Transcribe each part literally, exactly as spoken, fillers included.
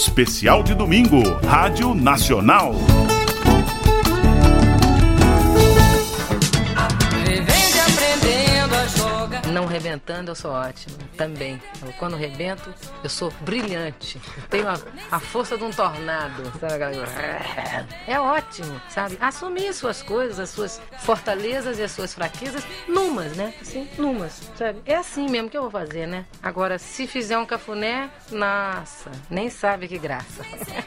Especial de domingo, Rádio Nacional. Não rebentando, eu sou ótimo, também. Eu, quando rebento, eu sou brilhante. Eu tenho a, a força de um tornado. Sabe? É ótimo, sabe? Assumir suas coisas, as suas fortalezas e as suas fraquezas, numas, né? Assim, numas, sabe? É assim mesmo que eu vou fazer, né? Agora, se fizer um cafuné, nossa, nem sabe que graça.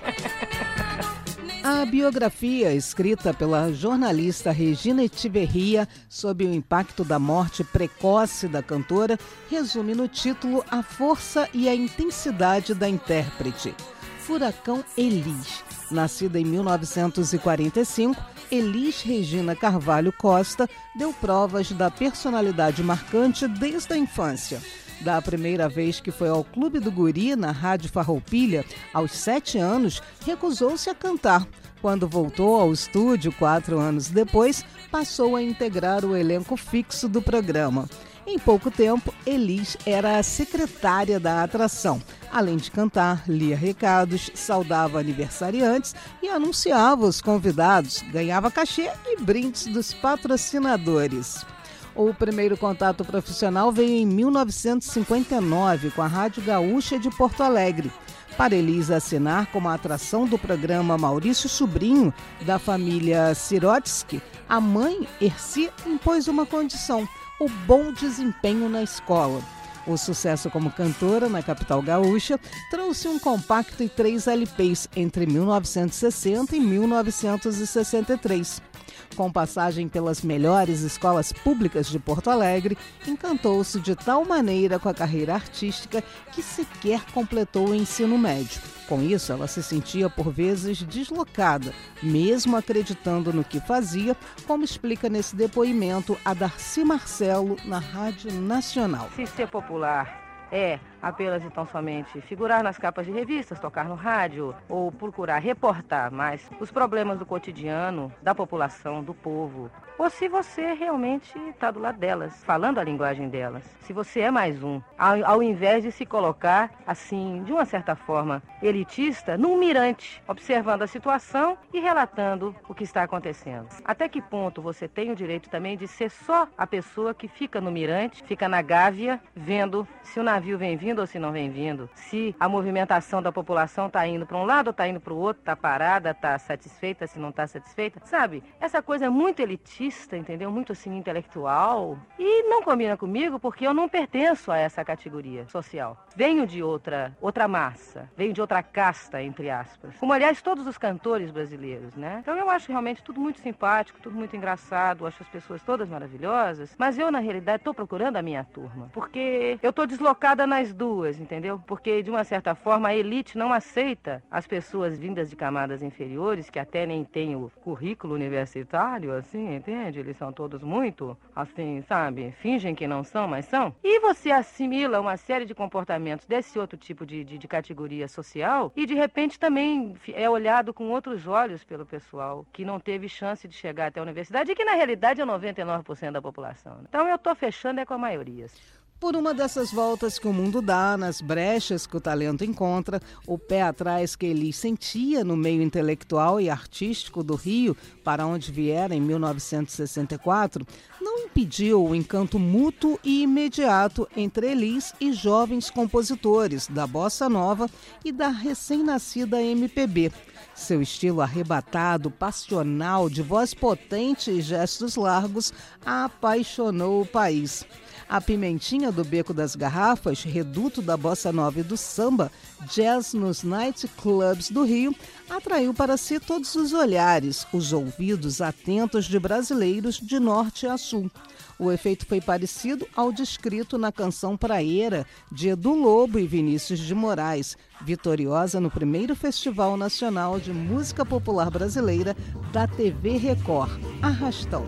A biografia, escrita pela jornalista Regina Etcheverria sobre o impacto da morte precoce da cantora, resume no título a força e a intensidade da intérprete. Furacão Elis. Nascida em mil novecentos e quarenta e cinco, Elis Regina Carvalho Costa deu provas da personalidade marcante desde a infância. Da primeira vez que foi ao Clube do Guri, na Rádio Farroupilha, aos sete anos, recusou-se a cantar. Quando voltou ao estúdio, quatro anos depois, passou a integrar o elenco fixo do programa. Em pouco tempo, Elis era a secretária da atração. Além de cantar, lia recados, saudava aniversariantes e anunciava os convidados, ganhava cachê e brindes dos patrocinadores. O primeiro contato profissional veio em mil novecentos e cinquenta e nove com a Rádio Gaúcha de Porto Alegre. Para Elis assinar como atração do programa Maurício Sobrinho, da família Sirotsky, a mãe, Erci, impôs uma condição: o bom desempenho na escola. O sucesso como cantora na capital gaúcha trouxe um compacto e três L Ps entre mil novecentos e sessenta e mil novecentos e sessenta e três. Com passagem pelas melhores escolas públicas de Porto Alegre, encantou-se de tal maneira com a carreira artística que sequer completou o ensino médio. Com isso, ela se sentia por vezes deslocada, mesmo acreditando no que fazia, como explica nesse depoimento a Darcy Marcelo na Rádio Nacional. Se ser popular é apenas e tão somente figurar nas capas de revistas, tocar no rádio ou procurar reportar mais os problemas do cotidiano, da população, do povo, ou se você realmente está do lado delas, falando a linguagem delas, se você é mais um, ao, ao invés de se colocar assim, de uma certa forma, elitista, num mirante, observando a situação e relatando o que está acontecendo. Até que ponto você tem o direito também de ser só a pessoa que fica no mirante, fica na gávea, vendo se o navio vem vindo ou se não vem vindo, se a movimentação da população está indo para um lado ou está indo para o outro, está parada, está satisfeita, se não está satisfeita, sabe? Essa coisa é muito elitista, entendeu? Muito assim, intelectual, e não combina comigo porque eu não pertenço a essa categoria social. Venho de outra, outra massa, venho de outra casta, entre aspas, como aliás todos os cantores brasileiros, né? Então eu acho realmente tudo muito simpático, tudo muito engraçado, acho as pessoas todas maravilhosas, mas eu na realidade estou procurando a minha turma, porque eu estou deslocada nas duas, entendeu? Porque, de uma certa forma, a elite não aceita as pessoas vindas de camadas inferiores, que até nem têm o currículo universitário, assim, entende? Eles são todos muito, assim, sabe? Fingem que não são, mas são. E você assimila uma série de comportamentos desse outro tipo de, de, de categoria social e, de repente, também é olhado com outros olhos pelo pessoal que não teve chance de chegar até a universidade e que, na realidade, é noventa e nove por cento da população. Então, eu tô fechando é com a maioria. Por uma dessas voltas que o mundo dá, nas brechas que o talento encontra, o pé atrás que Elis sentia no meio intelectual e artístico do Rio, para onde viera em mil novecentos e sessenta e quatro, não impediu o encanto mútuo e imediato entre Elis e jovens compositores da bossa nova e da recém-nascida M P B. Seu estilo arrebatado, passional, de voz potente e gestos largos, apaixonou o país. A Pimentinha do Beco das Garrafas, reduto da bossa nova e do samba, jazz nos night clubs do Rio, atraiu para si todos os olhares, os ouvidos atentos de brasileiros de norte a sul. O efeito foi parecido ao descrito na canção Praieira, de Edu Lobo e Vinícius de Moraes, vitoriosa no primeiro Festival Nacional de Música Popular Brasileira da T V Record, Arrastão.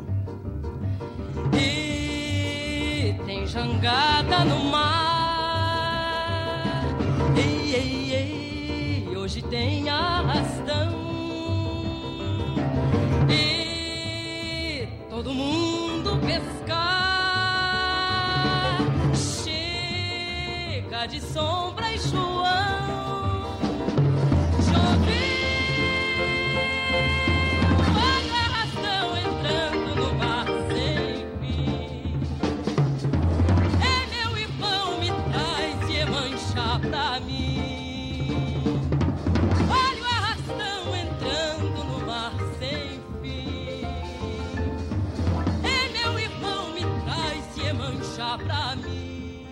Tem jangada no mar, ei, ei, ei, hoje tem arrastão, e todo mundo pescar, chega de Sombra e João, mancha pra mim. Olha o arrastão entrando no mar sem fim. E meu irmão me traz Iemanjá pra mim.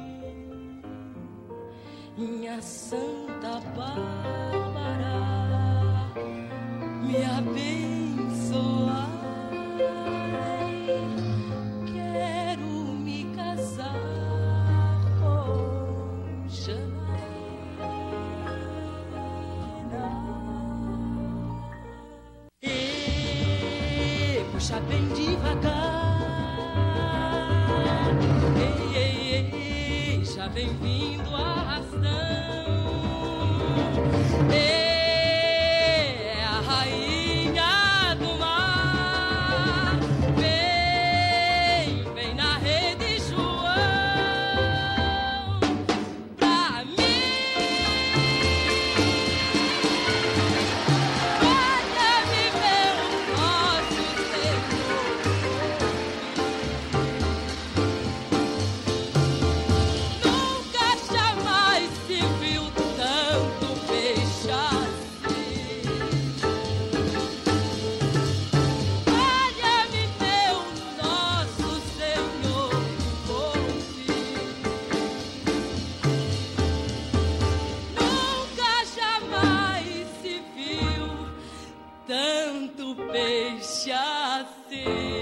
Minha Santa Bárbara, me abençoar. Quero me casar com Janaína. E puxa bem devagar. Ei, ei, ei, já vem vindo arrastão. É a rainha do mar. Vem, vem na rede, João, pra mim. Olha-me, meu nosso Senhor. Nunca jamais se viu tanto peixe assim. Olha-me, meu nosso Senhor, ouve. Nunca jamais se viu tanto peixe assim.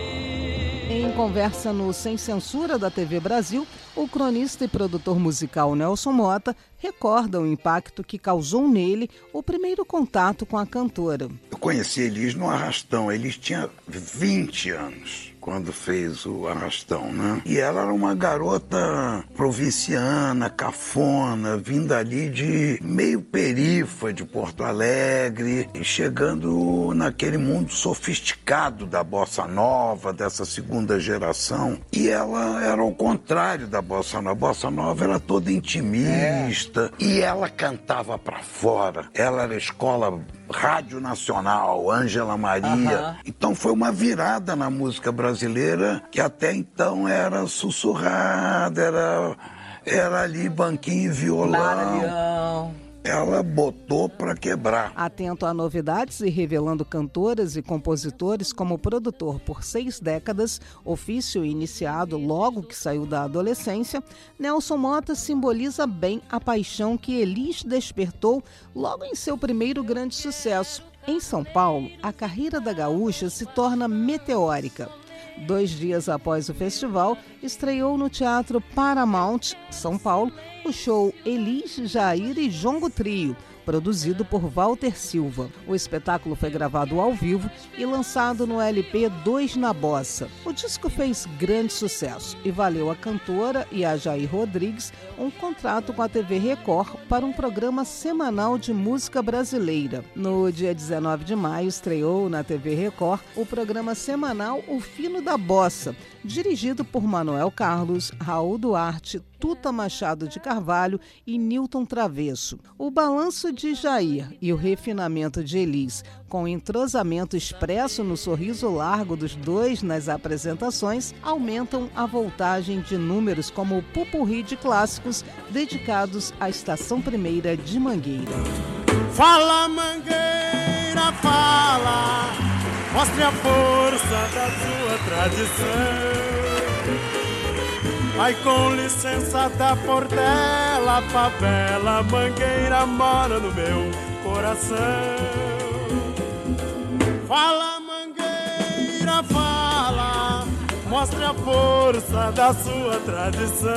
Em conversa no Sem Censura da T V Brasil, o cronista e produtor musical Nelson Motta recorda o impacto que causou nele o primeiro contato com a cantora. Eu conheci Elis no Arrastão. Elis tinha vinte anos quando fez o Arrastão, né? E ela era uma garota provinciana, cafona, vinda ali de meio perifa de Porto Alegre, e chegando naquele mundo sofisticado da bossa nova, dessa segunda geração. E ela era o contrário da bossa nova. A bossa nova era toda intimista, é. E ela cantava pra fora. Ela era escola Rádio Nacional, Ângela Maria. Uhum. Então foi uma virada na música brasileira, que até então era sussurrada, era, era ali banquinho e violão. Barulhão. Ela botou pra quebrar. Atento a novidades e revelando cantoras e compositores como produtor por seis décadas, ofício iniciado logo que saiu da adolescência, Nelson Motta simboliza bem a paixão que Elis despertou logo em seu primeiro grande sucesso. Em São Paulo, a carreira da gaúcha se torna meteórica. Dois dias após o festival, estreou no Teatro Paramount, São Paulo, o show Elis, Jair e Jongo Trio, produzido por Walter Silva. O espetáculo foi gravado ao vivo e lançado no L P Dois na Bossa. O disco fez grande sucesso e valeu à cantora e a Jair Rodrigues um contrato com a T V Record para um programa semanal de música brasileira. No dia dezenove de maio, estreou na T V Record o programa semanal O Fino da Bossa, dirigido por Manuel Carlos, Raul Duarte, Tuta Machado de Carvalho e Nilton Travesso. O balanço de Jair e o refinamento de Elis, com entrosamento expresso no sorriso largo dos dois nas apresentações, aumentam a voltagem de números como o pupurri de clássicos dedicados à Estação Primeira de Mangueira. Fala, Mangueira, fala, mostre a força da sua tradição. Ai, com licença da Portela, favela, Mangueira mora no meu coração. Fala, Mangueira, fala, mostre a força da sua tradição.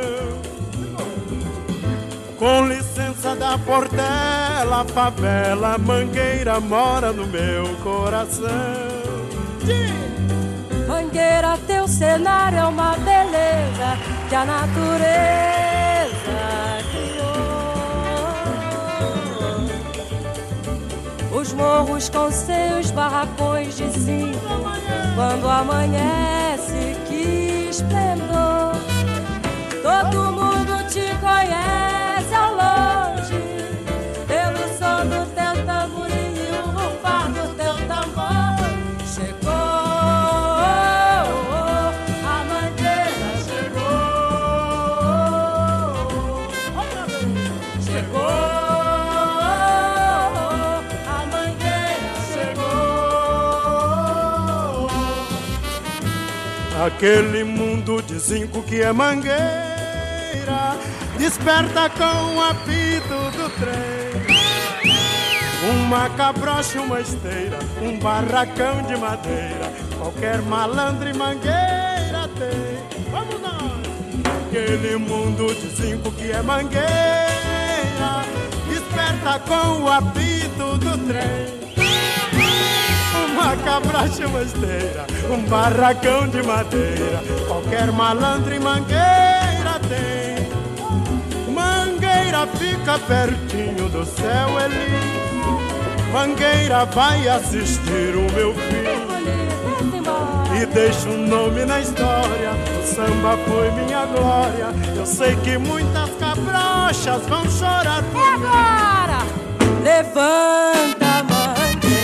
Com licença da Portela, favela, Mangueira mora no meu coração. Mangueira, teu cenário é uma beleza que a natureza criou. Os morros com seus barracões de zinco, quando amanhece, que esplendor. Todo mundo te conhece ao longe, pelo som do teu tamborim e o rufar do teu tambor. Chegou a Mangueira, chegou. Aquele mundo de zinco que é mangueira desperta com o apito do trem. Uma cabrocha, uma esteira, um barracão de madeira, qualquer malandro e mangueira tem. Vamos nós! Aquele mundo de zinco que é mangueira desperta com o apito do trem. Uma cabrocha, uma esteira, um barracão de madeira, qualquer malandro e mangueira tem. Mangueira fica pertinho do céu, Eli. Mangueira vai assistir o meu filho e deixa um nome na história. O samba foi minha glória. Eu sei que muitas cabrochas vão chorar por mim. Agora, levanta a mangueira,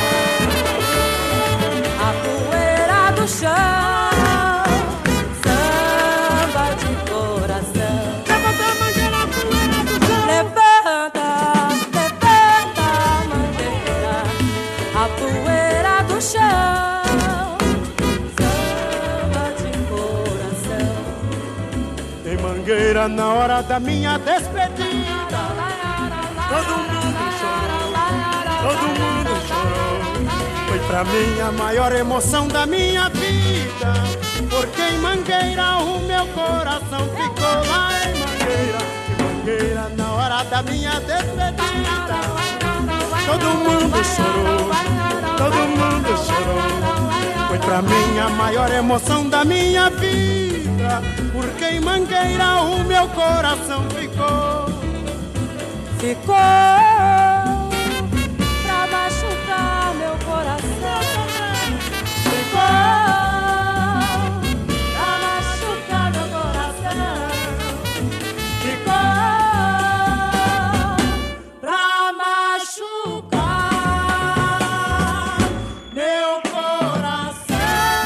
a poeira do chão, samba de coração. Levanta a mangueira, a poeira do chão. Levanta, levanta a mangueira, a poeira do chão, samba de coração. Tem mangueira na hora da minha despedida. Todo mundo chorou, todo mundo chorou. Foi pra mim a maior emoção da minha vida, porque em Mangueira o meu coração ficou lá em Mangueira. Em Mangueira na hora da minha despedida. Todo mundo chorou, todo mundo chorou. Foi pra mim a maior emoção da minha vida, porque em Mangueira o meu coração ficou. Ficou pra machucar meu coração. Ficou pra machucar meu coração. Ficou pra machucar meu coração.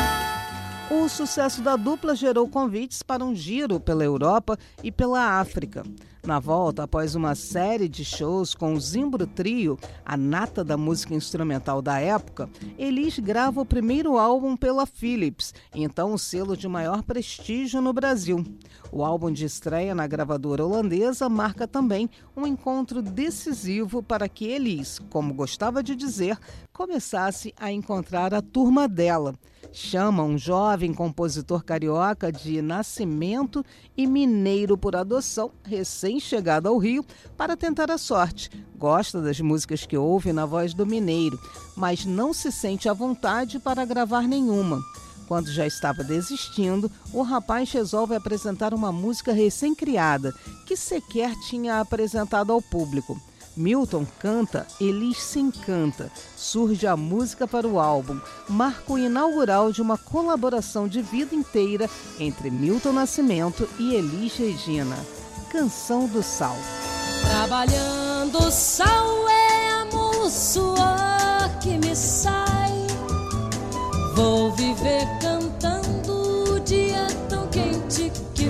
O sucesso da dupla gerou convites para um giro pela Europa e pela África. Na volta, após uma série de shows com o Zimbro Trio, a nata da música instrumental da época, Elis grava o primeiro álbum pela Philips, então o selo de maior prestígio no Brasil. O álbum de estreia na gravadora holandesa marca também um encontro decisivo para que Elis, como gostava de dizer, começasse a encontrar a turma dela. Chama um jovem compositor carioca de nascimento e mineiro por adoção, recém-chegado ao Rio, para tentar a sorte. Gosta das músicas que ouve na voz do mineiro, mas não se sente à vontade para gravar nenhuma. Quando já estava desistindo, o rapaz resolve apresentar uma música recém-criada, que sequer tinha apresentado ao público. Milton canta, Elis se encanta. Surge a música para o álbum, marco inaugural de uma colaboração de vida inteira entre Milton Nascimento e Elis Regina. Canção do Sal. Trabalhando o sal é o suor que me sai. Vou viver cantando o dia tão quente que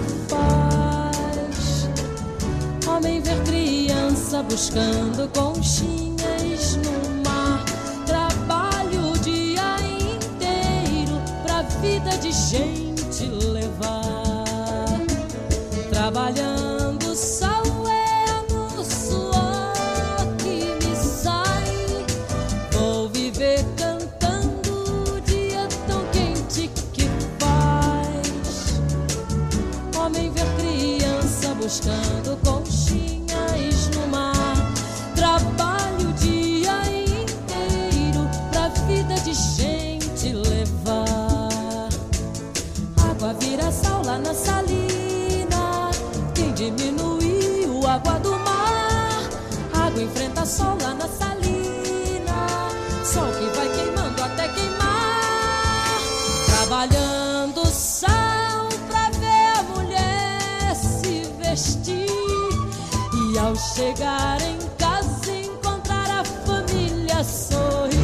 faz. Homem ver criança buscando conchinhas no mar. Trabalho o dia inteiro pra vida de gente levar. Trabalhando o sal é no suor que me sai. Vou viver cantando o dia tão quente que faz. Homem ver criança buscando conchinhas no mar. Trabalho o dia inteiro pra vida de gente levar. Água vira sal lá na salina. Quem diminuiu a água do mar? Água enfrenta sol lá na salina. Sol que vai queimando até queimar. Trabalhando sal pra ver a mulher se vestir. E ao chegar em casa encontrar a família sorrir.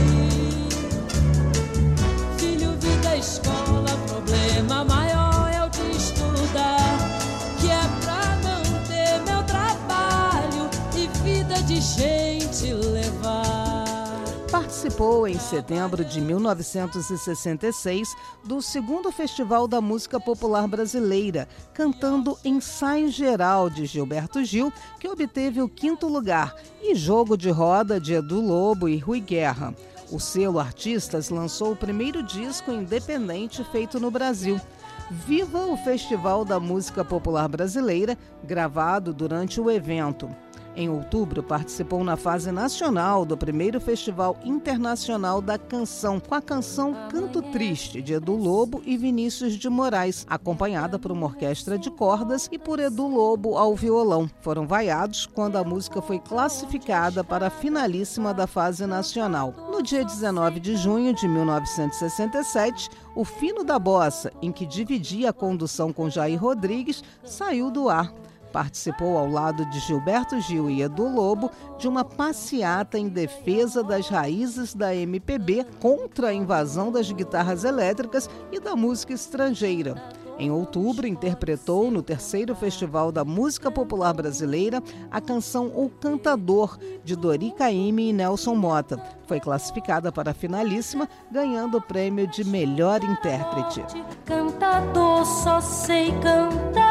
Filho, vida, escola, problema maior é o de estudar, que é pra manter meu trabalho e vida de gente levar. participou em setembro de mil novecentos e sessenta e seis do segundo Festival da Música Popular Brasileira, cantando Ensaio Geral de Gilberto Gil, que obteve o quinto lugar, e Jogo de Roda de Edu Lobo e Rui Guerra. O selo Artistas lançou o primeiro disco independente feito no Brasil. Viva o Festival da Música Popular Brasileira, gravado durante o evento. Em outubro, participou na fase nacional do primeiro Festival Internacional da Canção, com a canção Canto Triste, de Edu Lobo e Vinícius de Moraes, acompanhada por uma orquestra de cordas e por Edu Lobo ao violão. Foram vaiados quando a música foi classificada para a finalíssima da fase nacional. No dia dezenove de junho de mil novecentos e sessenta e sete, o Fino da Bossa, em que dividia a condução com Jair Rodrigues, saiu do ar. Participou ao lado de Gilberto Gil e Edu Lobo de uma passeata em defesa das raízes da M P B contra a invasão das guitarras elétricas e da música estrangeira. Em outubro, interpretou no terceiro Festival da Música Popular Brasileira a canção O Cantador, de Dori Caymmi e Nelson Motta. Foi classificada para a finalíssima, ganhando o prêmio de melhor intérprete. Cantador, só sei cantar.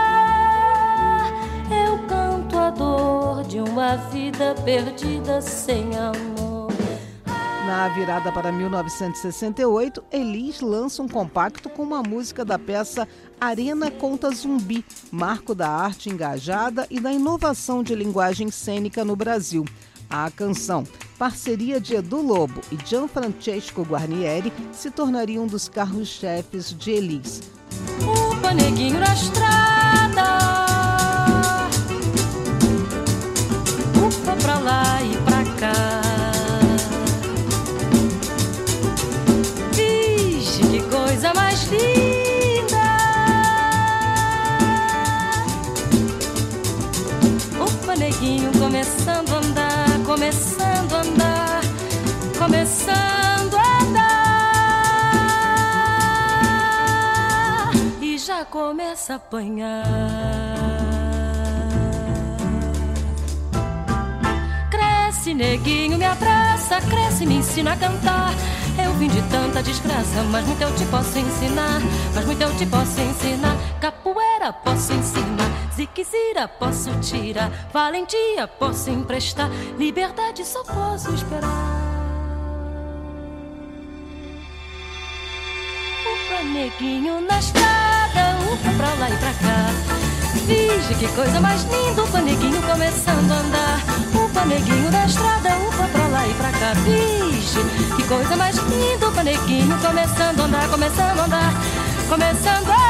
Eu canto a dor de uma vida perdida sem amor. Na virada para mil novecentos e sessenta e oito, Elis lança um compacto com uma música da peça Arena Conta Zumbi, marco da arte engajada e da inovação de linguagem cênica no Brasil. A canção, parceria de Edu Lobo e Gianfrancesco Guarnieri, se tornaria um dos carros-chefes de Elis. O paneguinho na estrada, ufa pra lá e pra cá. Vixe, que coisa mais linda! O paneguinho começando a andar, começando a andar, começando a andar, e já começa a apanhar. Cresce, neguinho, me abraça, cresce, me ensina a cantar. Eu vim de tanta desgraça, mas muito eu te posso ensinar. Mas muito eu te posso ensinar. Capoeira posso ensinar, ziquezira posso tirar, valentia posso emprestar, liberdade só posso esperar. Ufa, neguinho na estrada, ufa pra lá e pra cá. Vige, que coisa mais linda, o paneguinho começando a andar. O paneguinho da estrada, ufa pra lá e pra cá. Vige, que coisa mais linda, o paneguinho começando a andar, começando a andar, começando a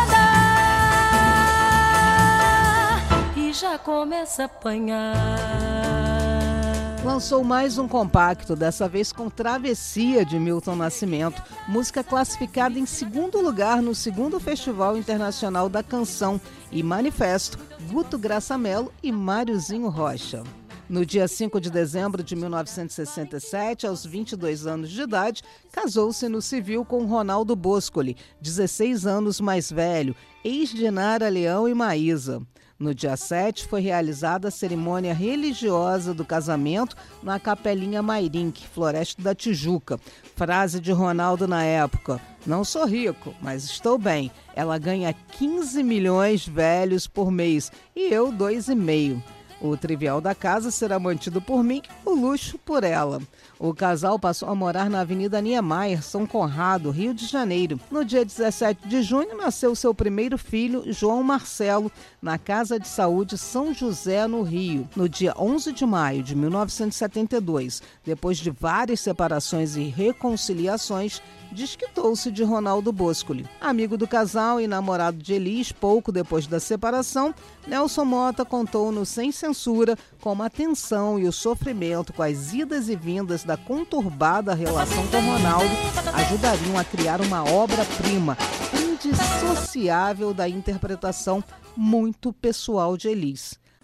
andar, e já começa a apanhar. Lançou mais um compacto, dessa vez com Travessia, de Milton Nascimento, música classificada em segundo lugar no segundo Festival Internacional da Canção, e Manifesto, Guto Graça Mello e Máriozinho Rocha. No dia cinco de dezembro de mil novecentos e sessenta e sete, aos vinte e dois anos de idade, casou-se no civil com Ronaldo Boscoli, dezesseis anos mais velho, ex de Nara Leão e Maísa. No dia sete, foi realizada a cerimônia religiosa do casamento na Capelinha Mairink, Floresta da Tijuca. Frase de Ronaldo na época: não sou rico, mas estou bem. Ela ganha quinze milhões velhos por mês e eu dois e meio. O trivial da casa será mantido por mim, o luxo por ela. O casal passou a morar na Avenida Niemeyer, São Conrado, Rio de Janeiro. No dia dezessete de junho, nasceu seu primeiro filho, João Marcelo, na Casa de Saúde São José, no Rio. No dia onze de maio de mil novecentos e setenta e dois, depois de várias separações e reconciliações, desquitou-se de Ronaldo Boscoli. Amigo do casal e namorado de Elis, pouco depois da separação, Nelson Motta contou no Sem Censura como a tensão e o sofrimento com as idas e vindas da conturbada relação com Ronaldo ajudariam a criar uma obra-prima indissociável da interpretação muito pessoal de Elis.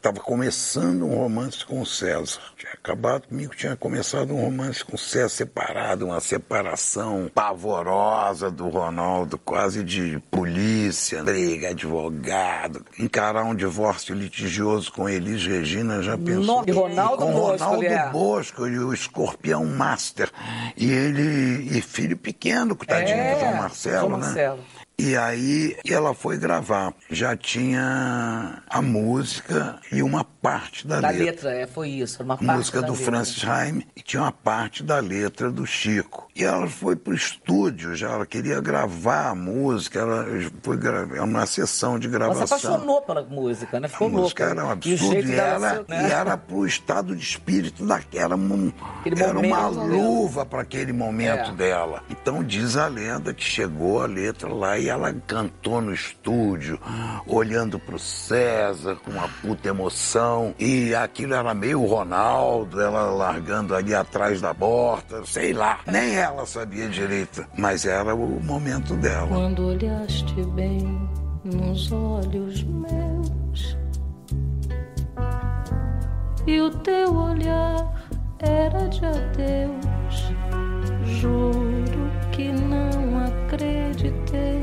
estava começando um romance com o César. Tinha acabado comigo, tinha começado um romance com o César separado, uma separação pavorosa do Ronaldo, quase de polícia, briga, advogado. Encarar um divórcio litigioso com Elis Regina, já pensou? E Ronaldo com Bosco, Ronaldo é. Bosco e o Escorpião Master. E ele, e filho pequeno, coitadinho É, do João Marcelo, João né? Marcelo. E aí ela foi gravar. Já tinha a música e uma parte da, Da letra. letra, é, foi isso. Uma parte Música da do letra. Francis Haim e tinha uma parte da letra do Chico. E ela foi pro estúdio já, ela queria gravar a música, ela foi gravar uma sessão de Ela gravação. se apaixonou pela música, né? Ficou A música louca. era um E o absurdo jeito e, dela ela, ser, né? e era pro estado de espírito daquela, era, um, Aquele era uma momento, luva para aquele momento É. dela. Então diz a lenda que chegou a letra lá e ela cantou no estúdio, olhando pro César com uma puta emoção, e aquilo era meio Ronaldo, ela largando ali atrás da porta, sei lá, nem ela sabia direito, mas era o momento dela. Quando olhaste bem nos olhos meus e o teu olhar era de adeus, juro que não acreditei.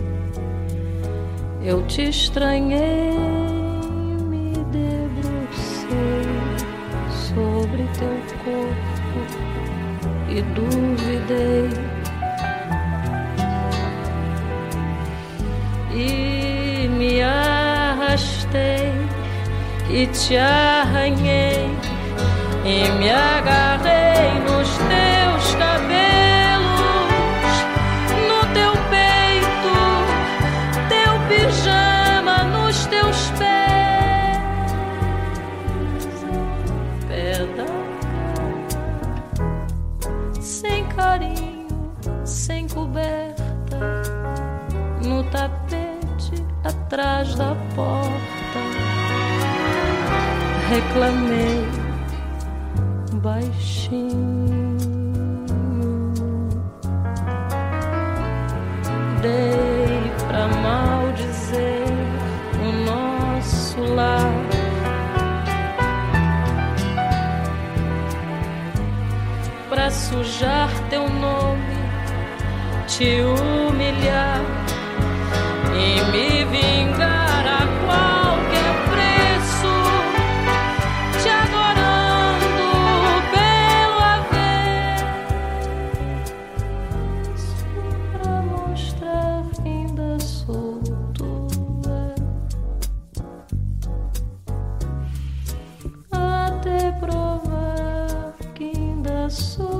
Eu te estranhei, me debrucei sobre teu corpo e duvidei. E me arrastei e te arranhei e me agarrei nos teus cabelos, no teu peito, teu pijama nos teus pés, pé da cama, sem carinho, sem coberta, no tapete atrás da porta. Reclamei baixinho, dei pra maldizer o nosso lar. Pra sujar teu nome, te humilhar e me vingar a qualquer preço, te adorando pelo avesso, pra mostrar que ainda sou tua, até provar que ainda sou.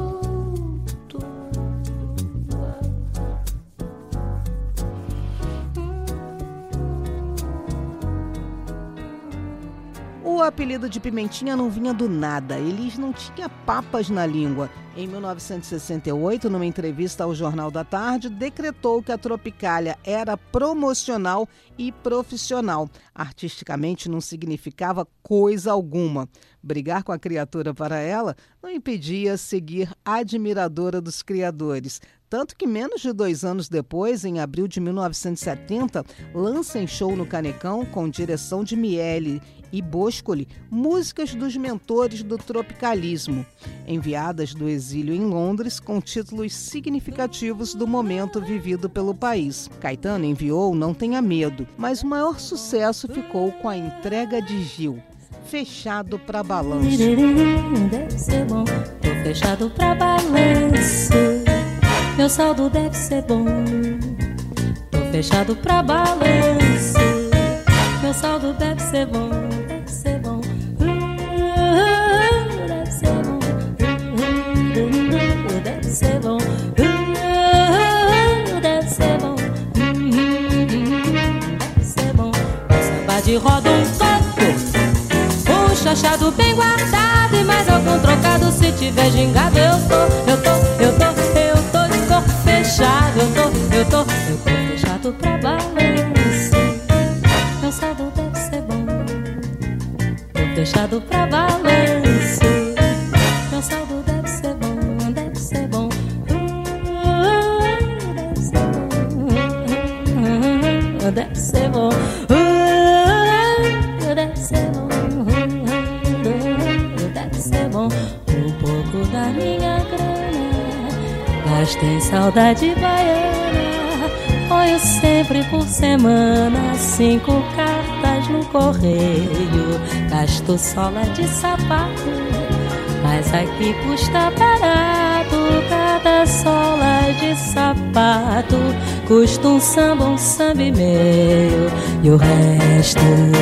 O apelido de Pimentinha não vinha do nada, Elis não tinha papas na língua. Em mil novecentos e sessenta e oito, numa entrevista ao Jornal da Tarde, decretou que a Tropicália era promocional e profissional. Artisticamente não significava coisa alguma. Brigar com a criatura para ela não impedia seguir admiradora dos criadores. Tanto que menos de dois anos depois, em abril de mil novecentos e setenta, lança em show no Canecão, com direção de Miele e Boscoli, músicas dos mentores do tropicalismo, enviadas do exílio em Londres com títulos significativos do momento vivido pelo país. Caetano enviou Não Tenha Medo, mas o maior sucesso ficou com a entrega de Gil, Fechado pra Balanço. Deve ser bom, tô fechado pra balanço. Meu saldo deve ser bom, tô fechado pra balanço. Meu saldo deve ser bom, deve ser bom, uh, deve ser bom, uh, deve ser bom, uh, deve ser bom, uh, deve ser bom. Samba de roda um coco, um chachado bem guardado e mais algum trocado. Se tiver gingado eu tô, eu tô, eu tô, eu tô de corpo fechado. Eu tô, eu tô, eu tô fechado pra balanço. Meu saldo deve ser bom, tô fechado pra balanço. Meu saldo deve ser bom, deve ser bom, uh, deve ser bom, uh, deve ser bom, uh, deve ser bom. Mas tem saudade baiana, ponho sempre por semana cinco cartas no correio, gasto sola de sapato, mas aqui custa barato. Cada sola de sapato custa um samba, um samba e meio. E o resto,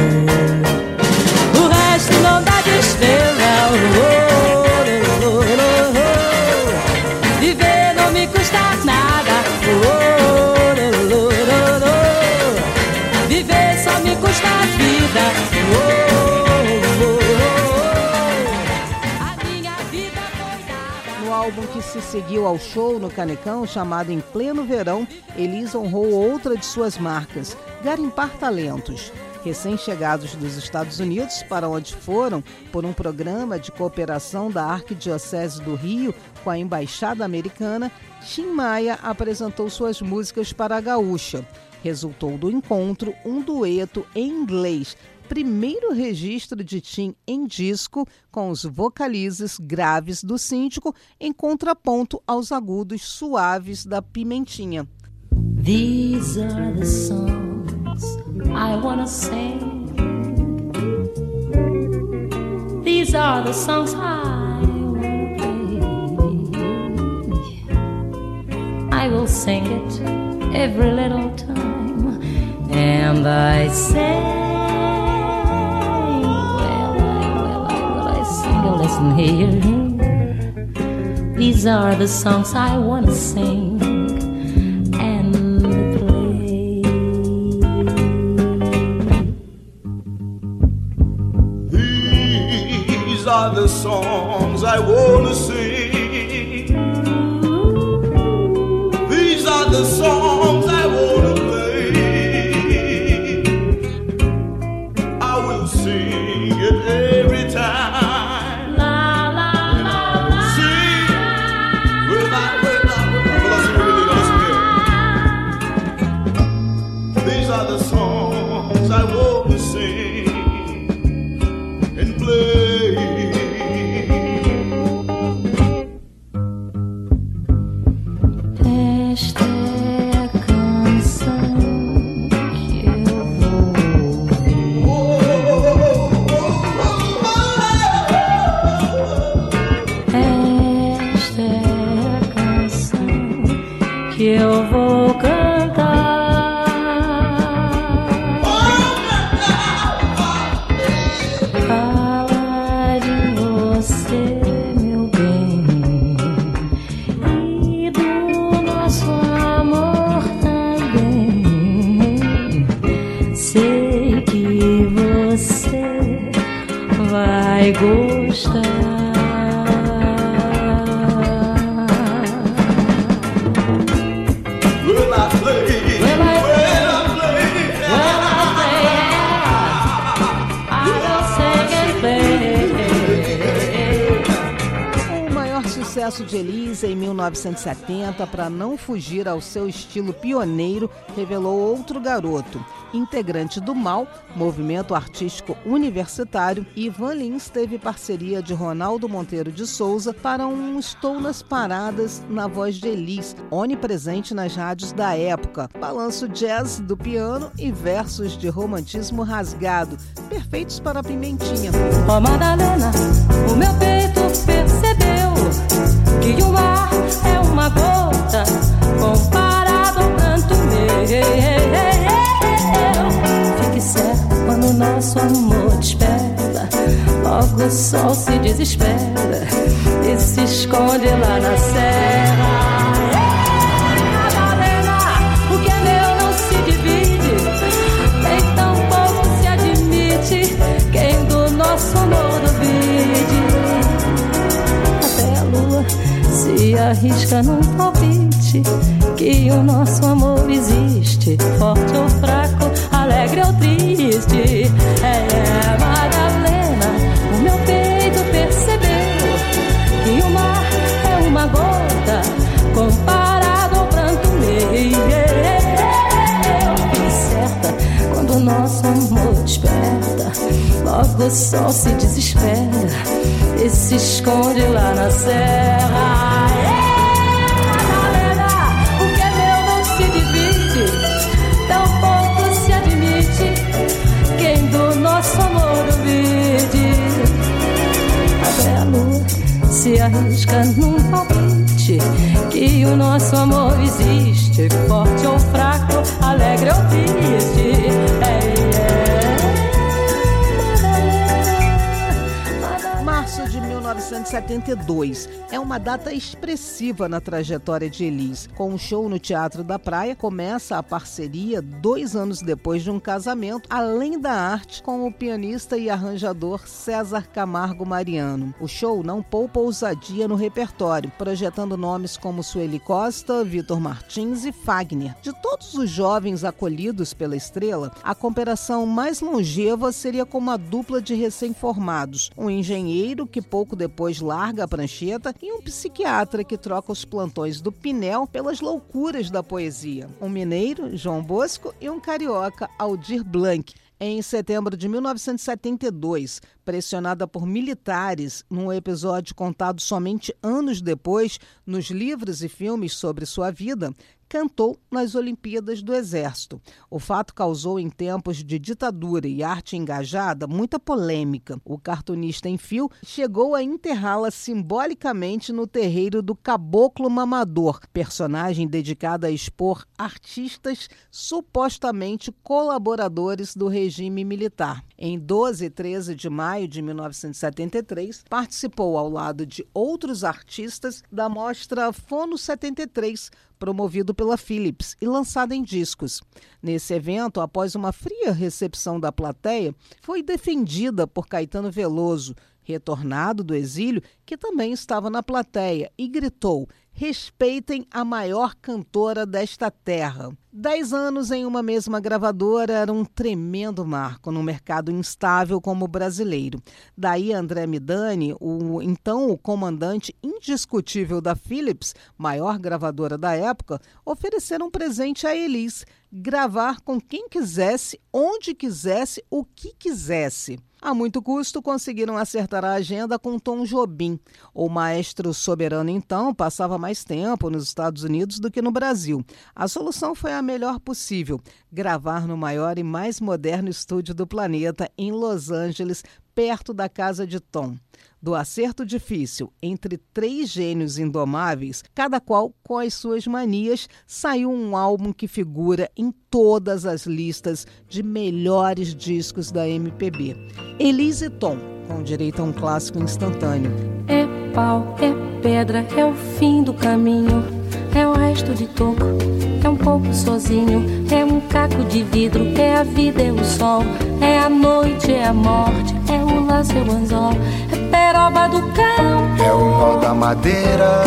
o resto não dá despesa. Oh, oh, oh, oh, oh. Viver não me custa nada. Oh, oh, oh, oh, oh. Viver só me custa a vida. Oh, no álbum que se seguiu ao show no Canecão, chamado Em Pleno Verão, Elis honrou outra de suas marcas, Garimpar Talentos. Recém-chegados dos Estados Unidos, para onde foram por um programa de cooperação da Arquidiocese do Rio com a Embaixada Americana, Tim Maia apresentou suas músicas para a gaúcha. Resultou do encontro um dueto em inglês, primeiro registro de Tim em disco, com os vocalizes graves do Síndico em contraponto aos agudos suaves da Pimentinha. These are the songs I wanna sing. These are the songs I wanna play. I will sing it every little time, and I say, listen here, these are the songs I wanna sing and play. These are the songs I wanna sing. These are the songs I wanna play. I will sing it every time. Eu vou cantar, fala de você, meu bem, e do nosso amor também. Sei que você vai gostar. O sucesso de Elis em mil novecentos e setenta, para não fugir ao seu estilo pioneiro, revelou outro garoto. Integrante do M A U, movimento artístico universitário, Ivan Lins teve parceria de Ronaldo Monteiro de Souza para um Estou nas Paradas na voz de Elis, onipresente nas rádios da época. Balanço jazz do piano e versos de romantismo rasgado, perfeitos para a Pimentinha. Ó oh, Madalena, o meu peito percebeu que o mar é uma gota comparado ao pranto meu. Fique certo quando o nosso amor desperta, logo o sol se desespera e se esconde lá na serra. Madalena, o que é meu não se divide, nem tampouco se admite quem do nosso amor duvide. Até a lua se arrisca num palpite que o nosso amor existe, forte ou fraco, alegre ou triste. É, Madalena, o meu peito percebeu que o mar é uma gota comparado ao pranto meu. E certa, quando o nosso amor desperta, logo o sol se desespera e se esconde lá na serra. É, Madalena, se arrisca num palpite que o nosso amor existe, forte ou fraco, alegre ou triste. É, é. Março de mil novecentos e setenta e dois é uma data expressiva na trajetória de Elis. Com um show no Teatro da Praia, começa a parceria dois anos depois de um casamento, além da arte, com o pianista e arranjador César Camargo Mariano. O show não poupa ousadia no repertório, projetando nomes como Sueli Costa, Vitor Martins e Fagner. De todos os jovens acolhidos pela estrela, a comparação mais longeva seria com uma dupla de recém-formados, um engenheiro que pouco depois larga a prancheta e um psiquiatra que troca os plantões do Pinel pelas loucuras da poesia. Um mineiro, João Bosco, e um carioca, Aldir Blanc. Em setembro de mil novecentos e setenta e dois, pressionada por militares num episódio contado somente anos depois nos livros e filmes sobre sua vida, cantou nas Olimpíadas do Exército. O fato causou, em tempos de ditadura e arte engajada, muita polêmica. O cartunista em fio chegou a enterrá-la simbolicamente no terreiro do Caboclo Mamador, personagem dedicado a expor artistas supostamente colaboradores do regime militar. Em doze e treze de maio de mil novecentos e setenta e três, participou ao lado de outros artistas da mostra Fono setenta e três, promovido pela Philips e lançado em discos. Nesse evento, após uma fria recepção da plateia, foi defendida por Caetano Veloso, retornado do exílio, que também estava na plateia, e gritou: "Respeitem a maior cantora desta terra." Dez anos em uma mesma gravadora era um tremendo marco num mercado instável como o brasileiro. Daí André Midani, o, então o comandante indiscutível da Philips, maior gravadora da época, ofereceram um presente a Elis: gravar com quem quisesse, onde quisesse, o que quisesse. A muito custo, conseguiram acertar a agenda com Tom Jobim. O maestro soberano, então, passava mais tempo nos Estados Unidos do que no Brasil. A solução foi a melhor possível: gravar no maior e mais moderno estúdio do planeta, em Los Angeles, perto da casa de Tom. Do acerto difícil entre três gênios indomáveis, cada qual com as suas manias, saiu um álbum que figura em todas as listas de melhores discos da M P B. Elis e Tom, com direito a um clássico instantâneo. É pau, é pedra, é o fim do caminho, é o resto de toco, é um pouco sozinho, é um caco de vidro, é a vida, é o sol, é a noite, é a morte, é o laço, é o anzol, é peroba do campo, é o nó da madeira,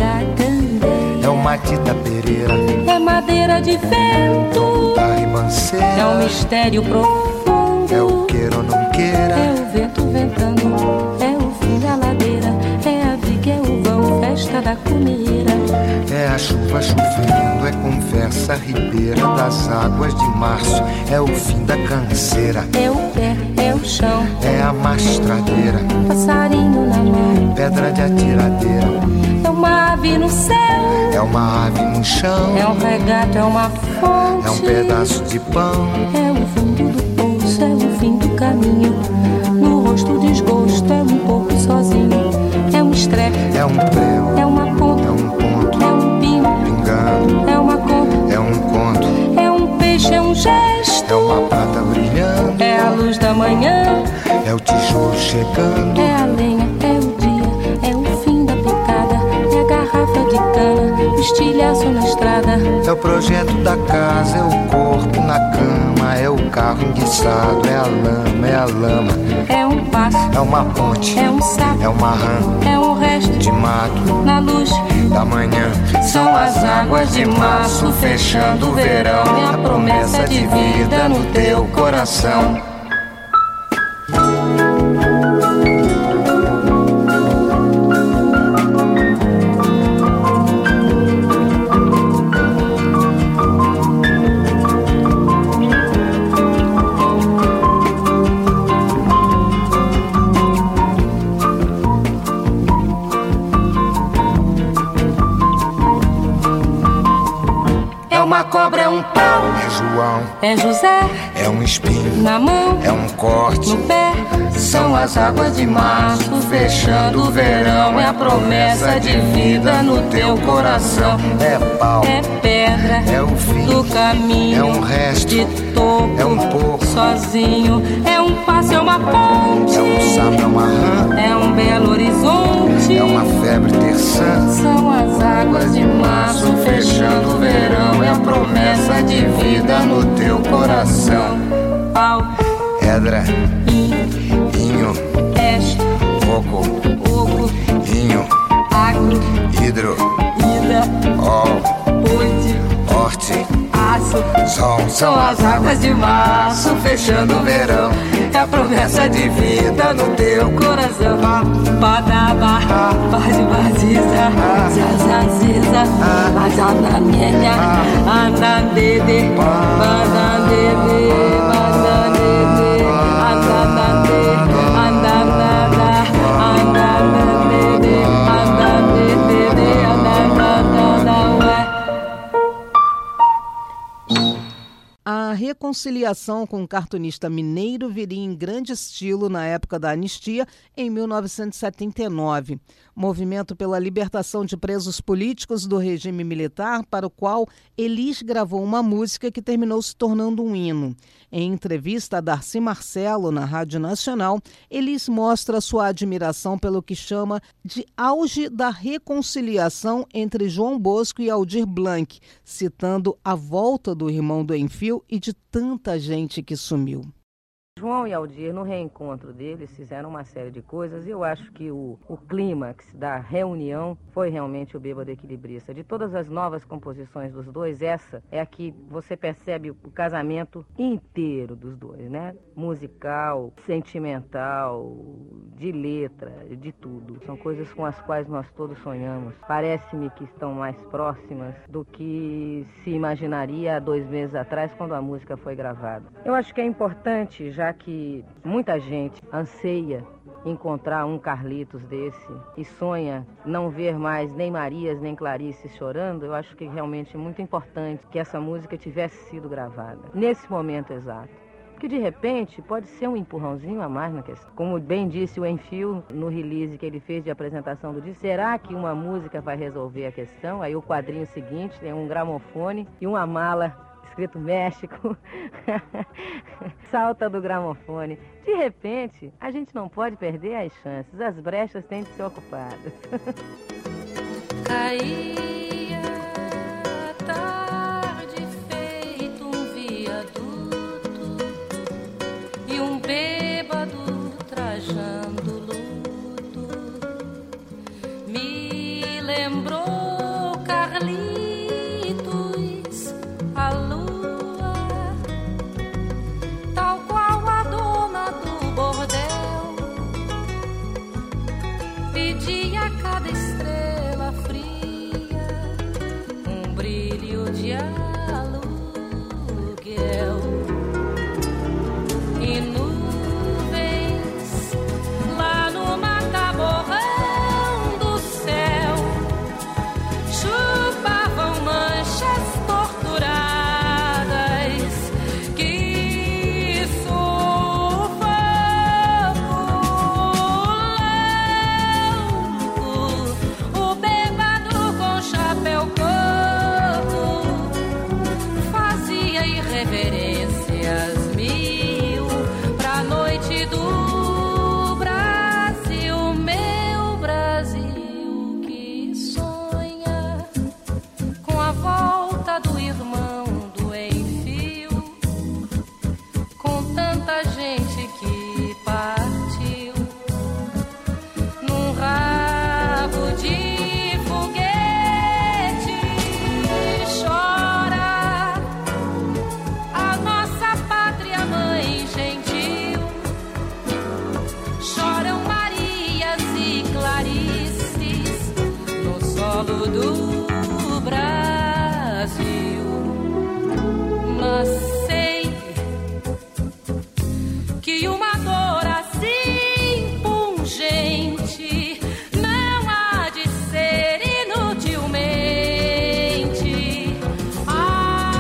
Cangacandê, é o Matita Pereira, é madeira de vento, da ribanceira, é um mistério profundo, é o queira ou não queira, é o vento ventando, é o fim da ladeira, é a viga, é o vão, festa da comeira, é a chuva chovendo, é conversa ribeira das águas de março, é o fim da canseira, é o pé, é o chão, é a mastradeira, passarinho na mão, pedra de atiradeira, é uma ave no céu, é uma ave no chão, é um regato, é uma fonte, é um pedaço de pão, é o fundo do poço, é o fim do caminho, no rosto desgosto, é um pouco sozinho, é um estrepe, é um prego, é uma ponta, é um ponto, é um pingo, pingando, é uma conta, é um conto, é um peixe, é um gesto, é uma prata brilhando, é a luz da manhã, é o tijolo chegando, é a lenha, é o dia, é o fim da picada, é a garrafa de cana, o estilhaço na estrada, é o projeto da casa, é o corpo na cama, é o carro enguiçado, é a lama, é a lama, é um passo, é uma ponte, é um sapo, é uma rã, é um resto de mato, na luz da manhã, são as águas de março fechando o verão, e a promessa de vida no teu coração. uma cobra, é um pau. É João, é José, é um espinho na mão, é um corte no pé. São as águas de março, fechando o verão. É a promessa de vida no teu coração. É pau, é pedra, é o fim do caminho, é um resto, de topo, é um pouco, sozinho. É um passo, é uma ponte, é um sapo, é uma rã, é um belo horizonte, é uma febre terçã. São as águas de março, fechando o verão. É a promessa de vida no teu coração. Pau, pedra, inho, este, coco, oco, inho, agro, hidro, ida, ol, oite, horte, aço, sol. São as águas de março, fechando o verão. É a promessa de vida no teu coração. Badaba, bade badiza, zazaziza, azanamenha, andandede, bandandede, bandandede, andandande, andandada, andandandede, andandede, andandada, ué. A reconciliação com o cartunista mineiro viria em grande estilo na época da anistia, em mil novecentos e setenta e nove. Movimento pela libertação de presos políticos do regime militar, para o qual Elis gravou uma música que terminou se tornando um hino. Em entrevista a Darcy Marcelo, na Rádio Nacional, Elis mostra sua admiração pelo que chama de auge da reconciliação entre João Bosco e Aldir Blanc, citando a volta do irmão do Enfio e de tanta gente que sumiu. João e Aldir, no reencontro deles, fizeram uma série de coisas e eu acho que o, o clímax da reunião foi realmente o Bêbado Equilibrista. De todas as novas composições dos dois, essa é a que você percebe o casamento inteiro dos dois, né? Musical, sentimental, de letra, de tudo. São coisas com as quais nós todos sonhamos. Parece-me que estão mais próximas do que se imaginaria há dois meses atrás, quando a música foi gravada. Eu acho que é importante, já que muita gente anseia encontrar um Carlitos desse e sonha não ver mais nem Marias nem Clarice chorando, eu acho que realmente é muito importante que essa música tivesse sido gravada nesse momento exato. Que de repente pode ser um empurrãozinho a mais na questão. Como bem disse o Enfio no release que ele fez de apresentação do disco, será que uma música vai resolver a questão? Aí o quadrinho seguinte tem um gramofone e uma mala escrito México, salta do gramofone. De repente, a gente não pode perder as chances, as brechas têm de ser ocupadas. Caía a tarde feito um viaduto e um bêbado trajando luto me lembrou Carlitos. Cada estrela fria, um brilho de aluguel, e nuvens lá no mataborrão do céu chupavam manchas torturadas que sufoco. Chapéu coco fazia irreverências mil pra noite do Brasil, meu Brasil que sonha com a volta do irmão do Enfio, com tanta gente que partiu num rabo de do Brasil, mas sei que uma dor assim pungente não há de ser inutilmente. Ah,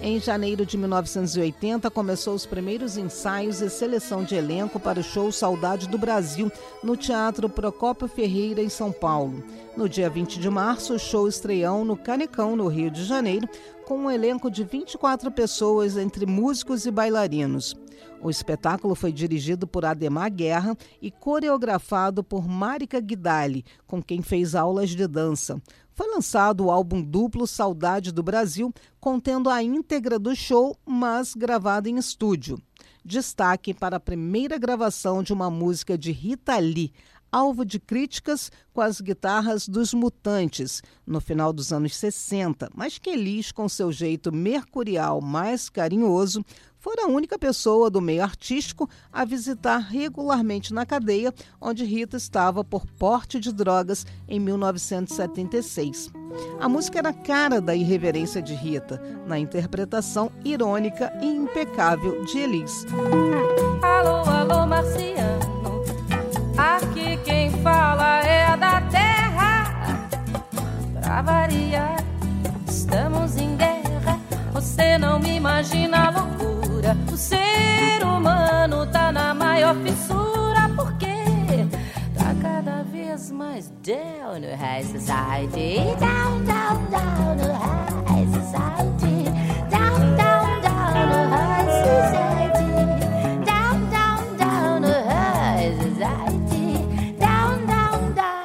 Em janeiro de mil novecentos e oitenta, começou os primeiros ensaios e seleção de elenco para o show Saudade do Brasil, no Teatro Procópio Ferreira, em São Paulo. No dia vinte de março, o show estreou no Canecão, no Rio de Janeiro, com um elenco de vinte e quatro pessoas, entre músicos e bailarinos. O espetáculo foi dirigido por Ademar Guerra e coreografado por Marica Guidali, com quem fez aulas de dança. Foi lançado o álbum duplo Saudade do Brasil, contendo a íntegra do show, mas gravado em estúdio. Destaque para a primeira gravação de uma música de Rita Lee, alvo de críticas com as guitarras dos Mutantes, no final dos anos sessenta, mas que Elis, com seu jeito mercurial mais carinhoso, foi a única pessoa do meio artístico a visitar regularmente na cadeia, onde Rita estava por porte de drogas em mil novecentos e setenta e seis. A música era a cara da irreverência de Rita, na interpretação irônica e impecável de Elis. Alô, alô, marciano, aqui quem fala é da terra. Pra variar, estamos em guerra, você não me imagina a loucura. O ser humano tá na maior fissura, porque tá cada vez mais down no high society. Down, down, down no high society. Down, down, down no high society. Down, down, down no high society. Down, down, down.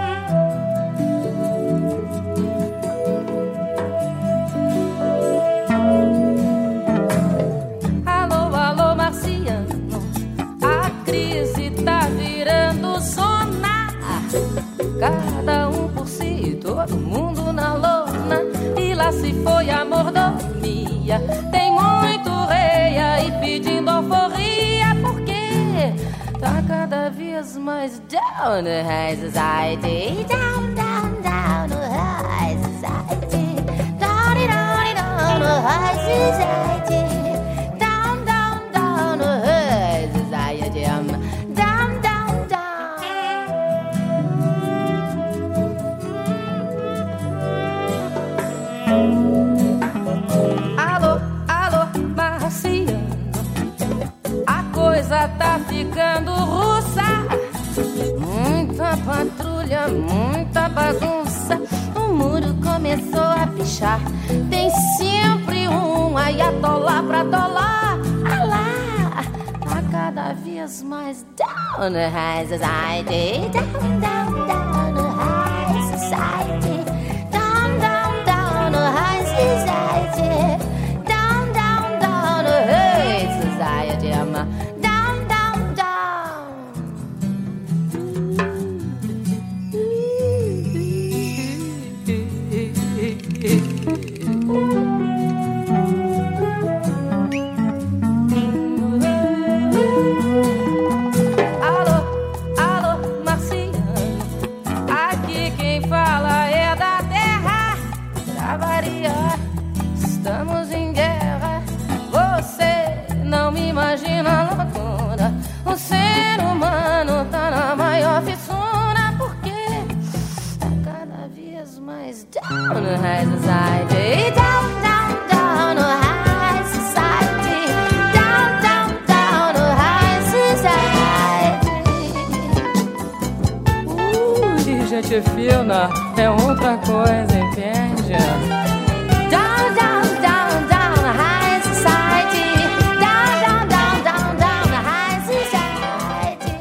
Cada um por si, todo mundo na lona. E lá se foi a mordomia. Tem muito rei aí pedindo alforria, porque tá cada vez mais down no high society. Down, down, down no high society. Down, down, down no high society. Down, down, down no high society. Down, down. Alô, alô, marciano, a coisa tá ficando russa. Muita patrulha, muita bagunça. O muro começou a pichar. Tem sempre um ayatollah pra dólar. Alá, tá cada vez mais down no high society. Down, down, down no high society. Down, down, down no high society. Down, down, down no high society. Down, down, down. Alô, alô, marciano, aqui quem fala é da terra. Pra variar, estamos em guerra. Você não me imagina a loucura. O ser humano tá na maior fissura, porque tá cada vez mais down no high society. Down, down, down no high society. Down, down, down no high society. Uh, gente fina é outra coisa, entende? Down, down, down, down no high society. Down, down, down, down, down no high society.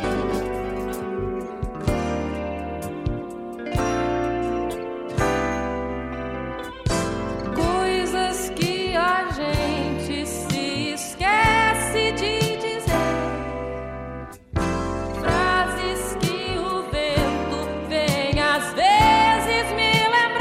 Coisas que a gente se esquece de dizer. Frases que o vento vem às vezes me lembrar.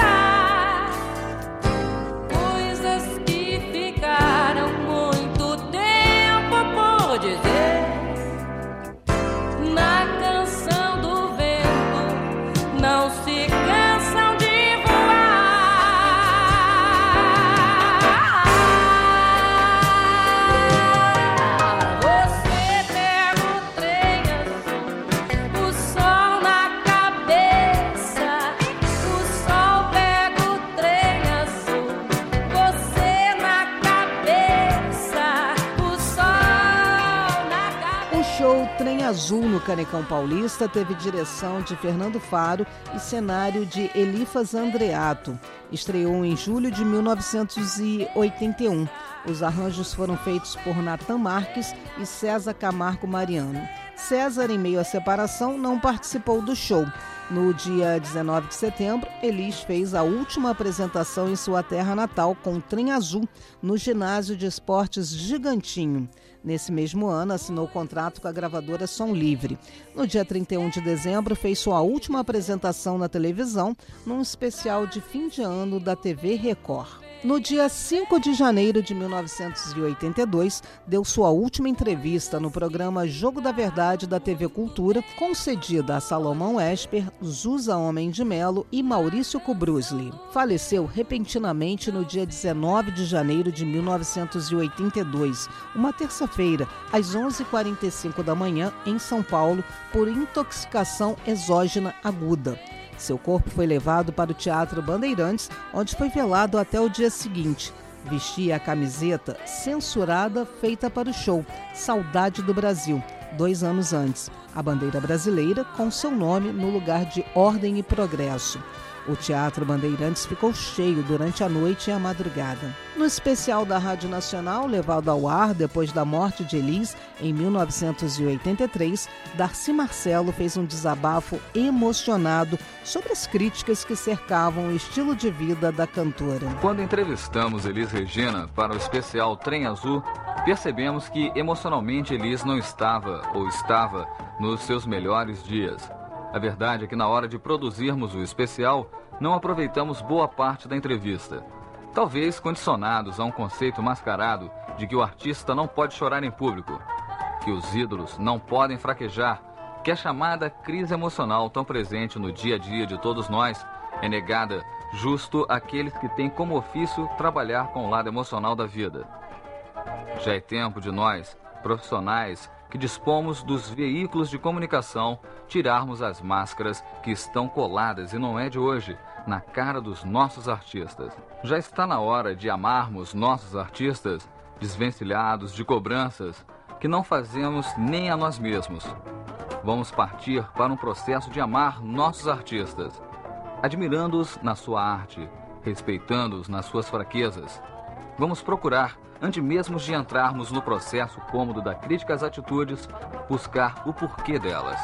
Azul no Canecão Paulista teve direção de Fernando Faro e cenário de Elifas Andreato. Estreou em julho de mil novecentos e oitenta e um. Os arranjos foram feitos por Natan Marques e César Camargo Mariano. César, em meio à separação, não participou do show. No dia dezenove de setembro, Elis fez a última apresentação em sua terra natal com o Trem Azul, no Ginásio de Esportes Gigantinho. Nesse mesmo ano, assinou contrato com a gravadora Som Livre. No dia trinta e um de dezembro, fez sua última apresentação na televisão, num especial de fim de ano da T V Record. No dia cinco de janeiro de mil novecentos e oitenta e dois, deu sua última entrevista no programa Jogo da Verdade da T V Cultura, concedida a Salomão Esper, Zusa Homem de Melo e Maurício Kubrusli. Faleceu repentinamente no dia dezenove de janeiro de mil novecentos e oitenta e dois, uma terça-feira, às onze e quarenta e cinco da manhã, em São Paulo, por intoxicação exógena aguda. Seu corpo foi levado para o Teatro Bandeirantes, onde foi velado até o dia seguinte. Vestia a camiseta censurada feita para o show Saudade do Brasil, dois anos antes. A bandeira brasileira com seu nome no lugar de Ordem e Progresso. O Teatro Bandeirantes ficou cheio durante a noite e a madrugada. No especial da Rádio Nacional, levado ao ar depois da morte de Elis, em mil novecentos e oitenta e três, Darcy Marcelo fez um desabafo emocionado sobre as críticas que cercavam o estilo de vida da cantora. Quando entrevistamos Elis Regina para o especial Trem Azul, percebemos que emocionalmente Elis não estava ou estava nos seus melhores dias. A verdade é que na hora de produzirmos o especial, não aproveitamos boa parte da entrevista. Talvez condicionados a um conceito mascarado de que o artista não pode chorar em público, que os ídolos não podem fraquejar, que a chamada crise emocional tão presente no dia a dia de todos nós é negada justo àqueles que têm como ofício trabalhar com o lado emocional da vida. Já é tempo de nós, profissionais, que dispomos dos veículos de comunicação, tirarmos as máscaras que estão coladas, e não é de hoje, na cara dos nossos artistas. Já está na hora de amarmos nossos artistas, desvencilhados de cobranças que não fazemos nem a nós mesmos. Vamos partir para um processo de amar nossos artistas, admirando-os na sua arte, respeitando-os nas suas fraquezas. Vamos procurar, antes mesmo de entrarmos no processo cômodo da crítica às atitudes, buscar o porquê delas.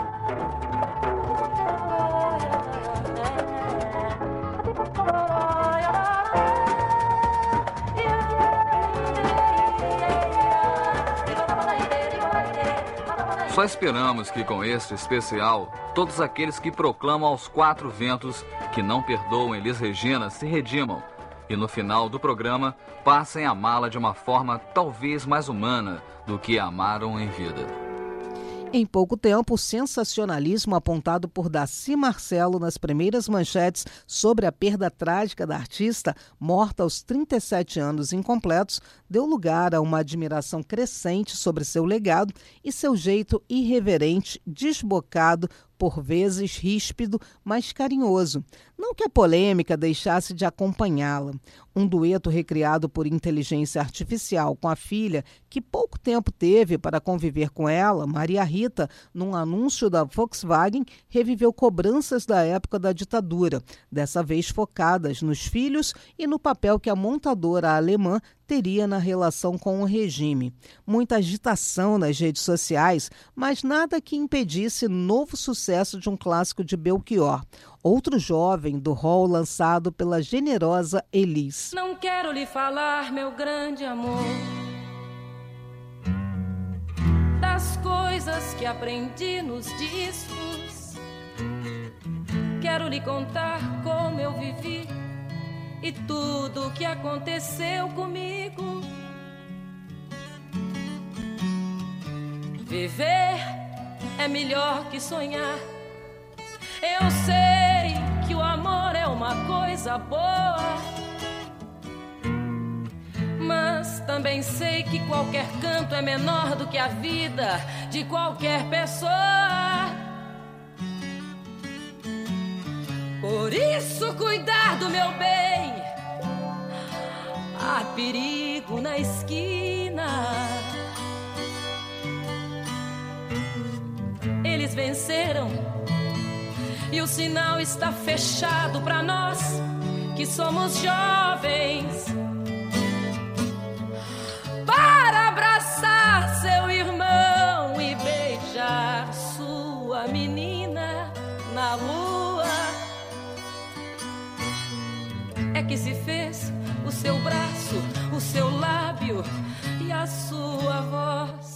Só esperamos que com este especial, todos aqueles que proclamam aos quatro ventos que não perdoam Elis Regina se redimam e no final do programa passem a amá-la de uma forma talvez mais humana do que a amaram em vida. Em pouco tempo, o sensacionalismo apontado por Darcy Marcelo nas primeiras manchetes sobre a perda trágica da artista, morta aos trinta e sete anos incompletos, deu lugar a uma admiração crescente sobre seu legado e seu jeito irreverente, desbocado, por vezes ríspido, mas carinhoso. Não que a polêmica deixasse de acompanhá-la. Um dueto recriado por inteligência artificial com a filha, que pouco tempo teve para conviver com ela, Maria Rita, num anúncio da Volkswagen, reviveu cobranças da época da ditadura, dessa vez focadas nos filhos e no papel que a montadora alemã teria na relação com o regime. Muita agitação nas redes sociais, mas nada que impedisse novo sucesso de um clássico de Belchior, outro jovem do rol lançado pela generosa Elis. Não quero lhe falar, meu grande amor, das coisas que aprendi nos discos. Quero lhe contar como eu vivi e tudo o que aconteceu comigo. Viver é melhor que sonhar. Eu sei que o amor é uma coisa boa, mas também sei que qualquer canto é menor do que a vida de qualquer pessoa. Por isso, cuidar do meu bem, há perigo na esquina. eles venceram. E o sinal está fechado para nós que somos jovens, para abraçar seu irmão e beijar sua menina na rua. É que se fez o seu braço, o seu lábio e a sua voz.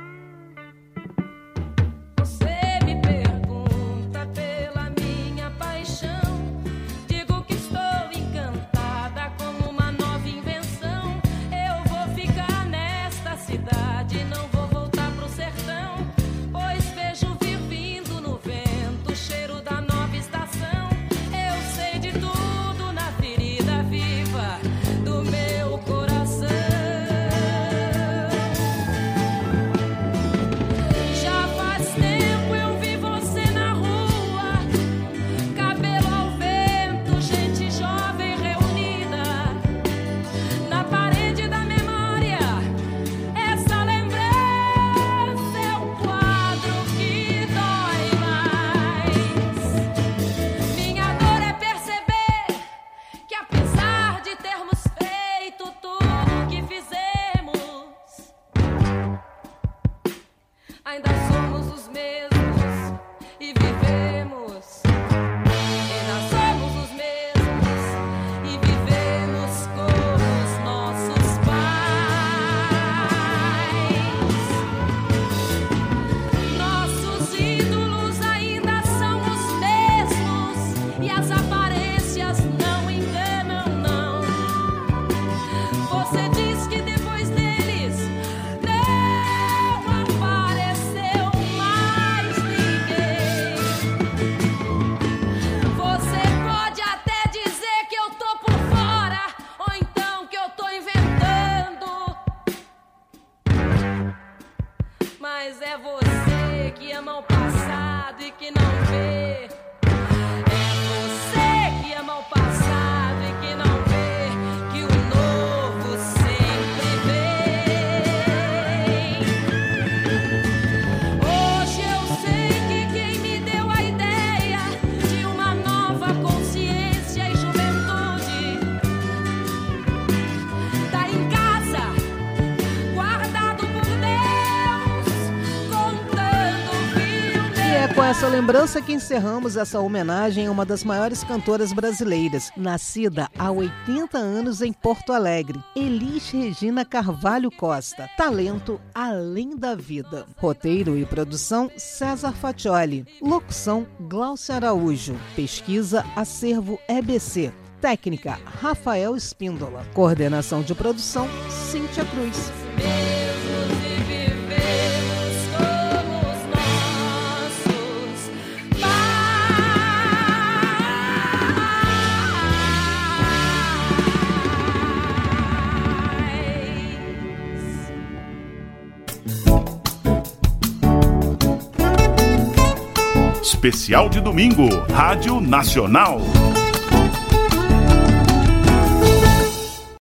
Com essa lembrança que encerramos essa homenagem a uma das maiores cantoras brasileiras, nascida há oitenta anos em Porto Alegre, Elis Regina Carvalho Costa. Talento além da vida. Roteiro e produção César Faccioli. Locução Glaucia Araújo. Pesquisa Acervo E B C. Técnica Rafael Espíndola. Coordenação de produção Cíntia Cruz. Especial de domingo, Rádio Nacional.